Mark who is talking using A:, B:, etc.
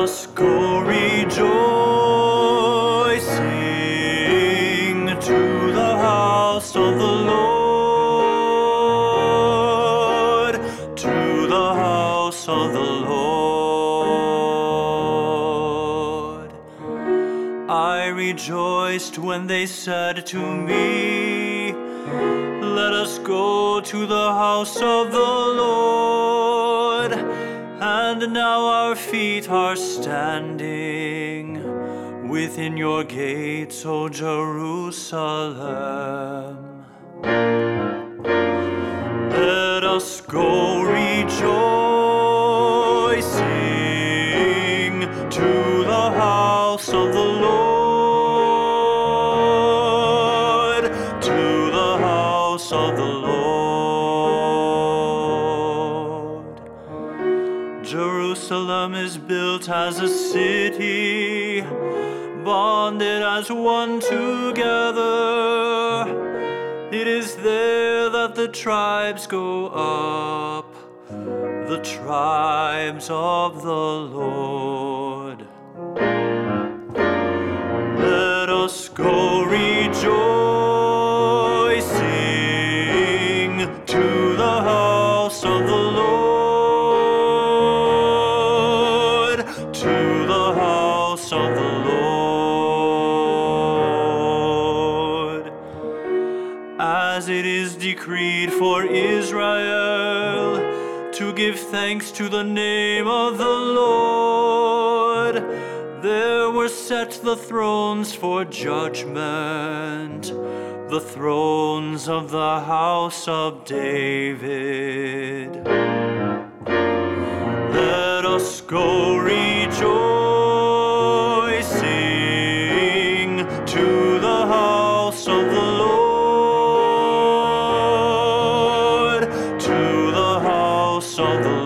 A: us go rejoicing to the house of the Lord, to the house of the Lord. I rejoiced when they said to me, let us go to the house of the Lord. And now our feet are standing within your gates, O Jerusalem. Let us go rejoicing to the house of the Lord, to the house of the Lord. Jerusalem is built as a city, bonded as one together. It is there that the tribes go up, the tribes of the Lord. Let us go rejoicing to the house of the Lord, to the house of the Lord. As it is decreed for Israel to give thanks to the name of the Lord, there were set the thrones for judgment, the thrones of the house of David. Let us go rejoicing to the house of the Lord, to the house of the